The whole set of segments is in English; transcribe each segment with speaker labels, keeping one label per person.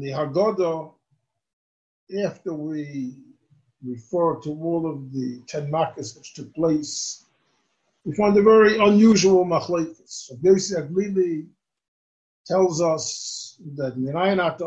Speaker 1: the Haggadah, after we refer to all of the 10 Makkos which took place, we find a very unusual machlekes. So Yossi Aglili tells us that the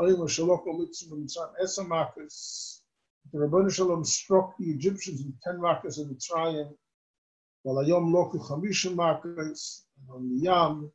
Speaker 1: Rebbeinu Shalom struck the Egyptians with 10 Makkos in Mitzrayim, while Hayom Loku 50 Makkos, and on the Yam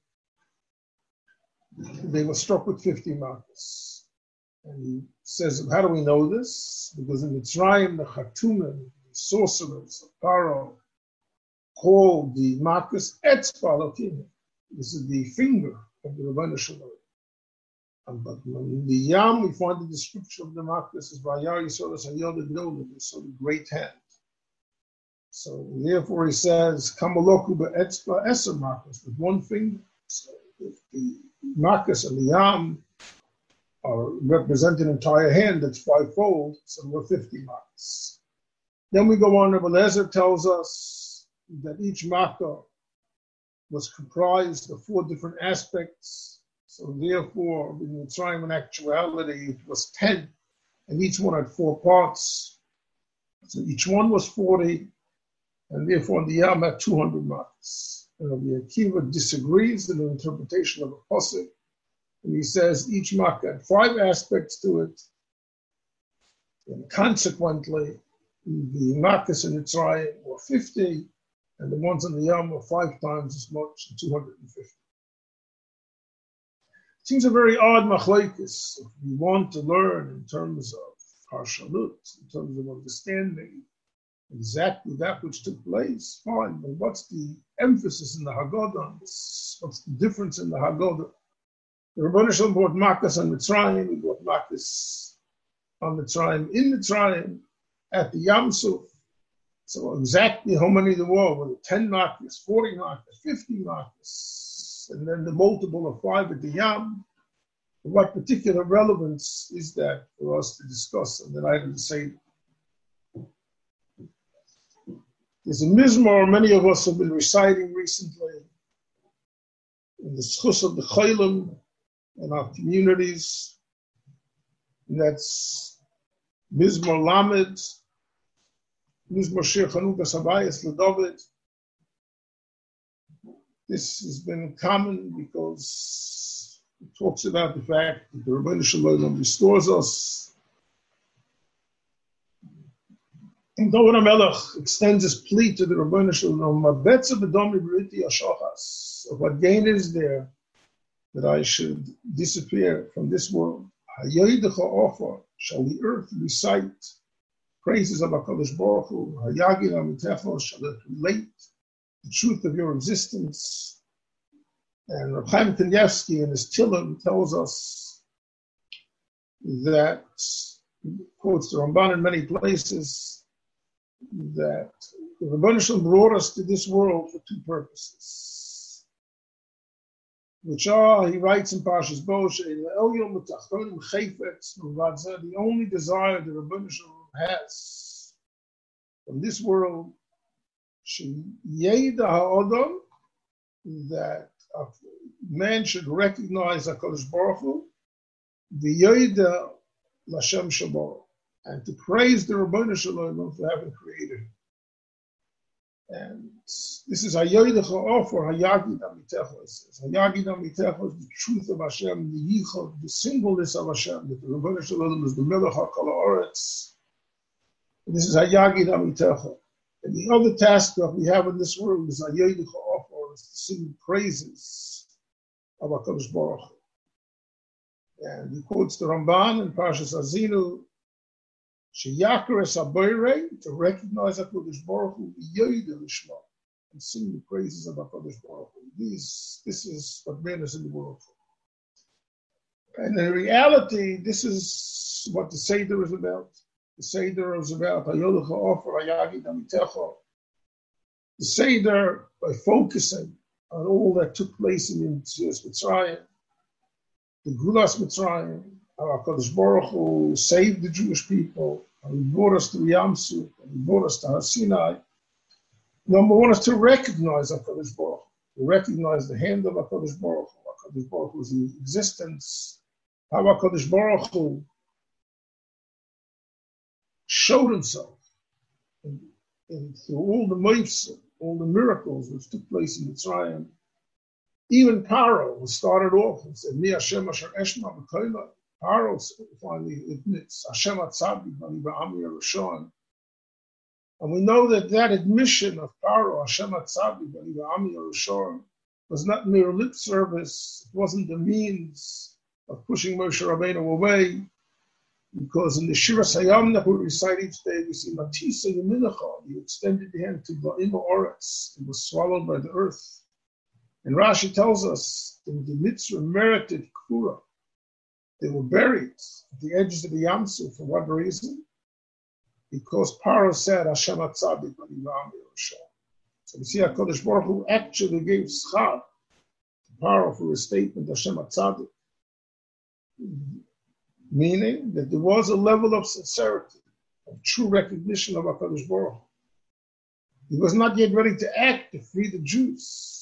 Speaker 1: they were struck with 50 Makkos. And he says, how do we know this? Because in Mitzrayim, the Chatunim, the sorcerers of Paro, called the Makkos Etzba Elokim. This is the finger of the Rebbeinu Shalom. But in the Yam, we find the description of the Makkos as Vayar Yisrael as Hayod Gdolim, so the great hand. So therefore he says, Kamaloku be'etzba eser Makkos, with one finger. So if the Makkos and the Yam are represent an entire hand that's fivefold, so we're 50 Makkos. Then we go on, Rebbe Lezer tells us that each Makkah was comprised of 4 different aspects. So therefore, in Mitzrayim, in actuality, it was 10, and each one had 4 parts. So each one was 40, and therefore the Yam had 200 Makkos. And Rabbi Akiva disagrees in the interpretation of a pasuk, and he says each Makkah had 5 aspects to it, and consequently, the Makkos in Mitzrayim were 50, and the ones in the Yam were 5 times as much, 250. It seems a very odd machlekes if we want to learn in terms of harshalut, in terms of understanding exactly that which took place. Fine, but what's the emphasis in the Haggadah on this? What's the difference in the Haggadah? The Rebbeinu Shalom brought Makkos on Mitzrayim, he brought Makkos on Mitzrayim, in Mitzrayim, at the Yam Suf. So exactly how many there were it 10 Makkos, 40 Makkos, 50 Makkos? And then the multiple of 5 at the Yam. What particular relevance is that for us to discuss on the night of the Seder? There's a mizmor many of us have been reciting recently in the schus of the Chaylim in our communities. And that's mizmor Lamed, mizmor Shir Chanukas Habayis LeDavid. This has been common because it talks about the fact that the Rebbeinu Shalom restores us. And David HaMelech extends his plea to the Rebbeinu Shalom, so what gain is there that I should disappear from this world? Shall the earth recite praises of HaKadosh Baruch Hu? Shall it relate the truth of your existence? And Reb Chaim Kanievsky in his Tillim tells us that, quotes the Ramban in many places, that the Rebbeinu Shalom brought us to this world for 2 purposes, which are, he writes in Parshas Bo, the only desire the Rebbeinu Shalom has from this world, that a man should recognize HaKadosh Baruch Hu, v'yoda l'Hashem Shabbat, and to praise the Rebbeinu Shalom for having created him. And this is Hayodecha Ofer Hayagid Amitecha. It says Hayagid Amitecha is the truth of Hashem, the Yichud, the singleness of Hashem, that the Rebbeinu Shalom is the Melech HaKol Haaretz. This is Hayagid Amitecha. And the other task that we have in this world is Hayodecha Ofer, is to sing praises of HaKadosh Baruch Hu. And he quotes the Ramban in Parshas Azinu, Sheyakares Haboirei, to recognize HaKadosh Baruch Hu, Yoyde Lishma, and sing the praises of HaKadosh Baruch Hu. This is what man is in the world for. And in reality, this is what the Seder is about. The Seder is about Hayodecha Ofer Hayagid Amitecha. The Seder, by focusing on all that took place in Mitzrayim, the Gulas Mitzrayim, how HaKadosh Baruch Hu saved the Jewish people, and he brought us to Yam Suf, and he brought us to Har Sinai. Number one is to recognize HaKadosh Baruch Hu, to recognize the hand of HaKadosh Baruch Hu. HaKadosh Baruch Hu's existence how HaKadosh Baruch Hu showed himself in through all the moifs, all the miracles which took place in Mitzrayim. Even Paro, who started off and said, Mi Hashem Asher Eshma B'Koila, Paro finally admits, Hashem Atzadik, Bani Ba'ami Yerushan. And we know that admission of Paro, Hashem Atzadik, Bani Ba'ami Yerushan, was not mere lip service. It wasn't the means of pushing Moshe Rabbeinu away, because in the Shira Hayam that we recite each day, we see Matisa Yeminacha, he extended the hand to Ba'ima Oretz, it was swallowed by the earth. And Rashi tells us that the Mitzvah merited Kura. They were buried at the edges of the Yamsu. For what reason? Because Paro said, Hashem Atzadik, Bani Ba'ami Yerushan. So we see HaKadosh Baruch Hu actually gave schar to Paro for his statement, Hashem Atzadik. Meaning that there was a level of sincerity, of true recognition of HaKadosh Baruch Hu. He was not yet ready to act to free the Jews.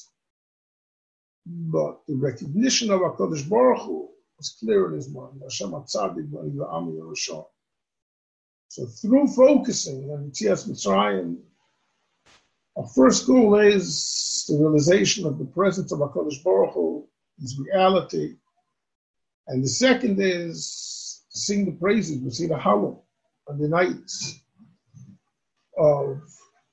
Speaker 1: But the recognition of HaKadosh Baruch Hu was clear in his mind. Hashem Atzadik Bani Ba'ami Yerushan. So through focusing on Yetzias Mitzrayim, our first goal is the realization of the presence of HaKadosh Baruch Hu, his reality. And the second is to sing the praises. We see the Hallel on the nights of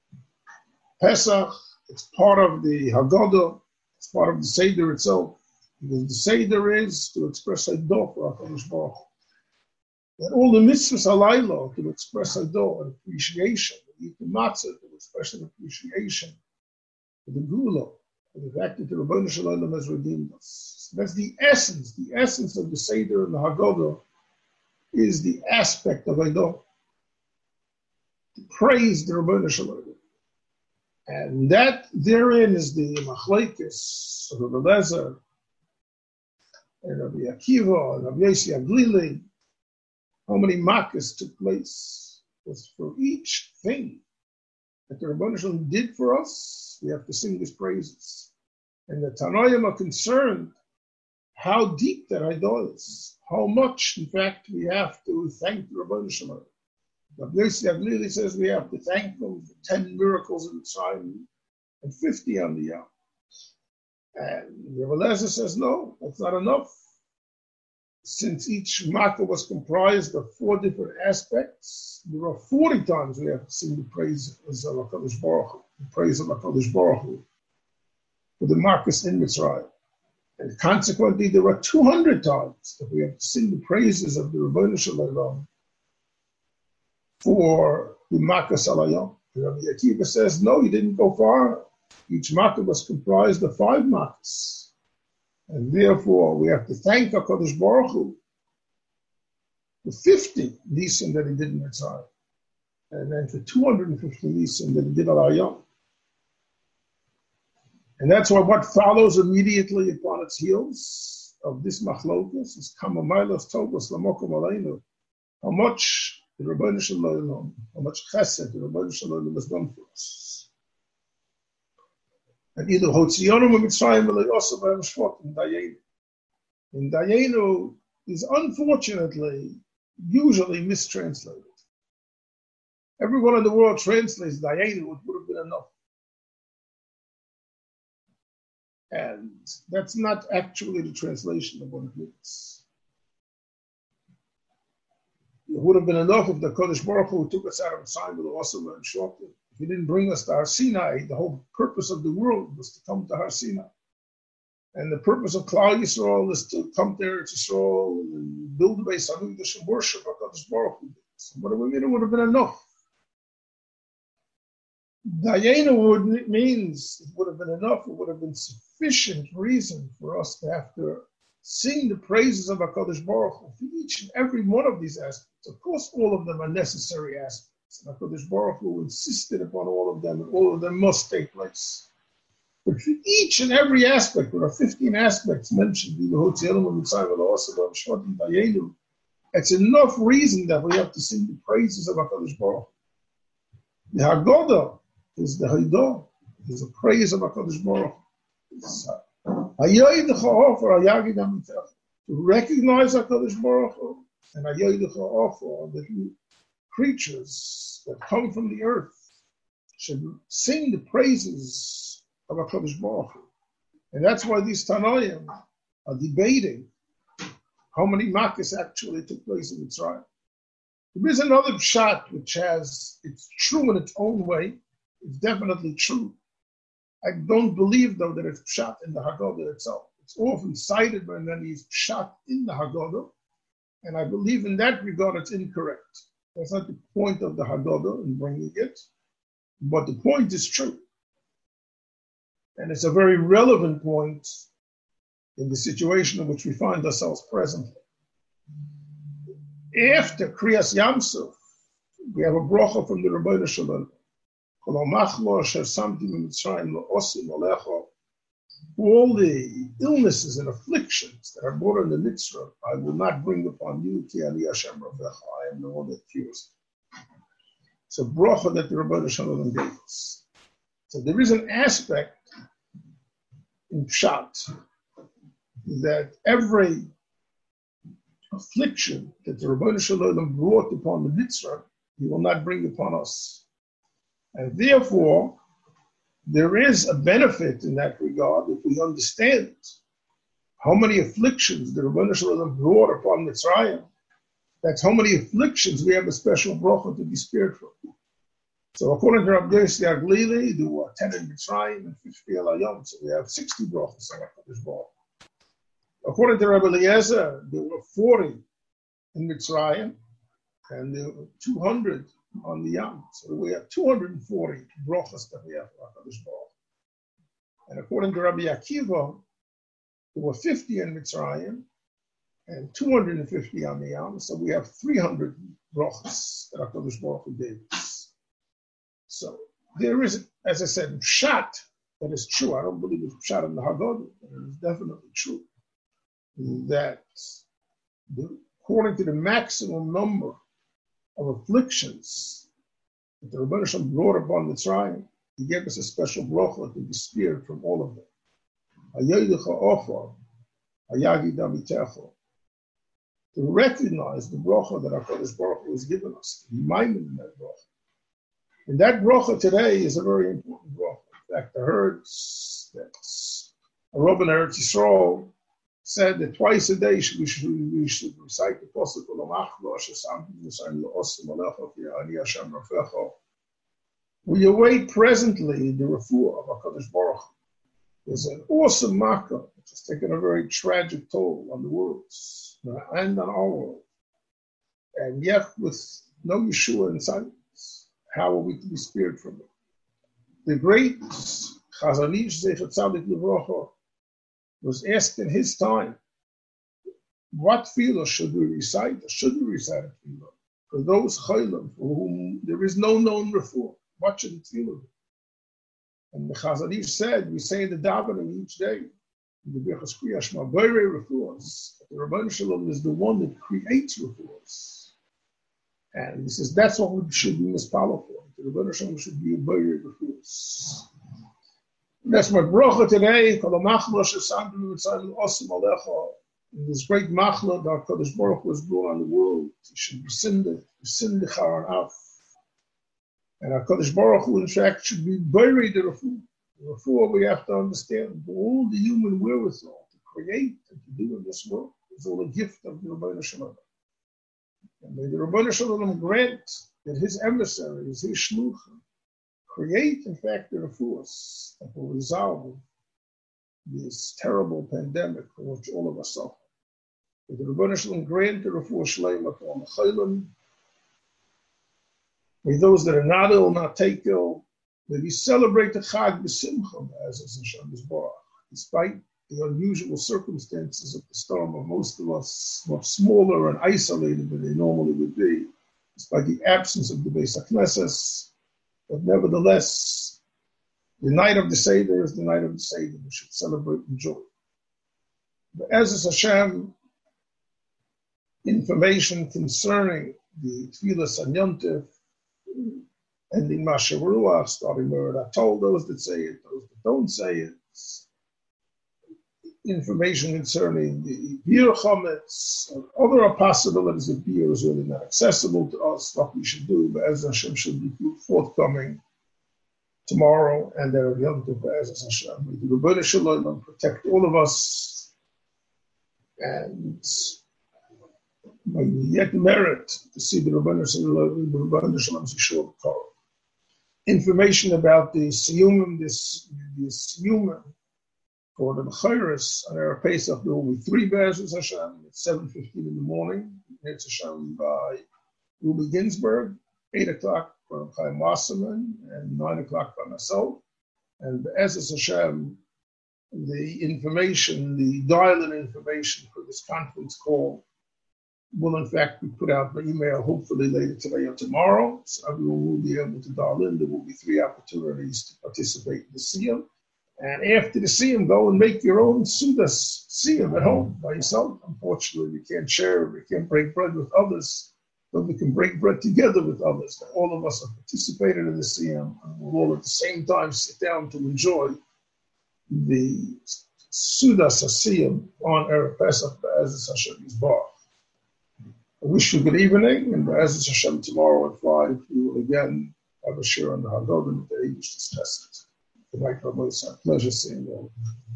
Speaker 1: Pesach. It's part of the Haggadah. It's part of the Seder itself. Because the Seder is to express Haidah for HaKadosh Baruch Hu. And all the mitzvahs halayla to express Haidah and appreciation. Eat the matzah to express an appreciation for the Gula, for the fact that the Rebbeinu Shalom has redeemed us. So that's the essence. The essence of the Seder and the Haggadah is the aspect of Haidah. To praise the Rebbeinu Shalom. And that therein is the machlekes of Rabbi Eliezer and Rabbi Akiva and Rabbi Yossi Aglili. How many makkos took place? Was for each thing that the Rebbeinu Shalom did for us, we have to sing his praises. And the Tanoim are concerned how deep that Haidah is, how much, in fact, we have to thank the Rebbeinu Shalom. Rabbi Yossi Aglili says we have to thank them for 10 miracles in Mitzrayim and 50 on the Yam. And Rabbi Eliezer says, no, that's not enough. Since each makkah was comprised of 4 different aspects, there are 40 times we have to sing the praise of HaKadosh Baruch Hu, the praise of HaKadosh Baruch Hu, for the makkahs in Mitzrayim. And consequently, there are 200 times that we have to sing the praises of the Rebbeinu Shalom for the makkahs alayam. Rabbi Akiva says, no, he didn't go far. Each makkah was comprised of 5 makkahs. And therefore, we have to thank HaKadosh Baruch Hu for 50 Nisan that he did in Mitzrayim, and then for 250 Nisan that he did al Hayam. And that's why what follows immediately upon its heels of this machlokas is Kamamailas Tovos Lamokum Aleinu. How much the Rebbeinu Shalom, how much chesed the Rebbeinu Shalom has done for us. And either Hotziyonu Mitzrayim or Yosef Shvot in Dayenu. And Dayenu is unfortunately usually mistranslated. Everyone in the world translates Dayenu, it would have been enough. And that's not actually the translation of what it means. It would have been enough if the Kodesh Baruch Hu took us out of Mitzrayim with Osama and Shlokim. If he didn't bring us to Har Sinai, the whole purpose of the world was to come to Har Sinai. And the purpose of Klal Yisrael is to come to Eretz Yisrael and build the Beis HaMikdash and worship HaKadosh Baruch Hu. So what do we mean? It would have been enough. Dayenu means it would have been enough, it would have been sufficient reason for us to have to sing the praises of HaKadosh Baruch Hu for each and every one of these aspects. Of course, all of them are necessary aspects. And HaKadosh Baruch Hu insisted upon all of them, and all of them must take place. But for each and every aspect, there are 15 aspects mentioned in the Hotziyonu Mitzrayim Osama Shvot in Dayenu. It's enough reason that we have to sing the praises of HaKadosh Baruch Hu. The Haggadah is the Haidah, is the praise of HaKadosh Baruch Hu. to recognize HaKadosh Baruch Hu and Hayodecha Ofo, the creatures that come from the earth should sing the praises of HaKadosh Baruch Hu. And that's why these Tanoim are debating how many Makkos actually took place in Mitzrayim. There is another pshat which it's true in its own way. It's definitely true. I don't believe, though, that it's pshat in the Haggadah itself. It's often cited by many as pshat in the Haggadah, and I believe in that regard it's incorrect. That's not the point of the Haggadah in bringing it, but the point is true. And it's a very relevant point in the situation in which we find ourselves presently. After Kriyas Yamsuf, we have a bracha from the Rebbeinu Shalom. All the illnesses and afflictions that are brought in the mitzvah, I will not bring upon you. Ki ani Hashem Ravecha, I am the one that cures. It's a bracha that the Rebbeinu Shalom gave us. So there is an aspect in Pshat that every affliction that the Rebbeinu Shalom brought upon the mitzvah, he will not bring upon us. And therefore, there is a benefit in that regard if we understand how many afflictions the Rebbeinu Shalom brought upon Mitzrayim. That's how many afflictions we have a special bracha to be spared from. So according to Rabbi Yossi Aglili, there were 10 in Mitzrayim and 50 Elayim. So we have 60 brachas on HaKadosh Baruch Hu. According to Rabbi Eliezer, there were 40 in Mitzrayim and there were 200 on the Yam. So we have 240 brachas that we have for HaKadosh Baruch Hu. And according to Rabbi Akiva, there were 50 in Mitzrayim and 250 on the Yam. So we have 300 brachas that HaKadosh Baruch Hu gave us. So there is, as I said, pshat that is true. I don't believe it's pshat in the Haggadah, but it is definitely true that according to the maximum number of afflictions that the Rebbeinu Shalom brought upon Mitzrayim, he gave us a special bracha to be spared from all of them. Hayodecha Ofo, Hayagi Damitecho. To recognize the bracha that HaKadosh Baruch Hu has given us, to remind him of that bracha. And that bracha today is a very important bracha. In fact, I heard that a Rabbi in Eretz Yisrael said that twice a day we should recite the pasuk we await presently the refuah of HaKadosh Baruch Hu. There's an awesome makkah which has taken a very tragic toll on the world and on our world. And yet with no Yeshua in sight, how are we to be spared from it? The great Chazon Ish Zecher Tzadik Livrocha was asked in his time, what tefillah should we recite? Should we recite a tefillah for those chaylim for whom there is no known refuah? What should the tefillah be? And the Chazon Ish said, we say the davening each day, in the Birchas Kriya Shema, Borei refuahs. The Rebbeinu Shalom is the one that creates refuahs. And he says that's what we should be mispalel for. The Rebbeinu Shalom should be a Borei refuahs. That's my bracha today. In this great machla that HaKadosh Baruch Hu was brought on the world, he should rescind the charan af. And HaKadosh Baruch Hu, in fact, should be buried the refuah. The refuah, we have to understand, all the human wherewithal to create and to do in this world is all a gift of the Rebbeinu Shalom. And may the Rebbeinu Shalom grant that his emissaries, his shluchim, create, in fact, the refuahs that will resolve this terrible pandemic from which all of us suffer. May the Rebbeinu Shalom grant the refuah shleima to all the chaylim. May those that are not ill not take ill. May we celebrate the Chag b'simcha, as is in Shabbos Baruch, despite the unusual circumstances of the storm of most of us, much smaller and isolated than they normally would be, despite the absence of the Beis HaKnesses. But nevertheless, the night of the Seder is the night of the Seder. We should celebrate and enjoy. But as is Hashem, information concerning the Tfilas on Yom Tov, ending Mashav Ruach, starting Mered HaTol, those that say it, those that don't say it. information concerning the beer chametz, other possibilities of beer is really not accessible to us. What we should do, as Hashem, should be forthcoming tomorrow and there will Yom Tov as Hashem. May the Rebbeinu Shalom protect all of us, and may we yet merit to see the Rebbeinu Shalom's Yeshua B'Torah. Information about the Siyumim, this Siyumim for the B'chayris on our Pesach, there will be 3 Be'ezus Hashem at 7:15 in the morning. It's Hashem by Ruby Ginsburg, 8 o'clock for Chaim Wasserman, and 9 o'clock by myself. And Be'ezus Hashem, the information, the dial-in information for this conference call will in fact be put out by email hopefully later today or tomorrow. So everyone will be able to dial in. There will be 3 opportunities to participate in the Siyum. And after the Siyum, go and make your own Sudas Siyum at home by yourself. Unfortunately, we can't share, we can't break bread with others, but we can break bread together with others. That all of us have participated in the Siyum, and we'll all at the same time sit down to enjoy the Sudas Siyum on Erev Pesach Be'ezus Hashem Yisbarach. I wish you good evening, and Be'ezus Hashem tomorrow at 5, we will again have a share on the Haggadah that the English discussed. Good night, Rabbi. It's a pleasure seeing you all.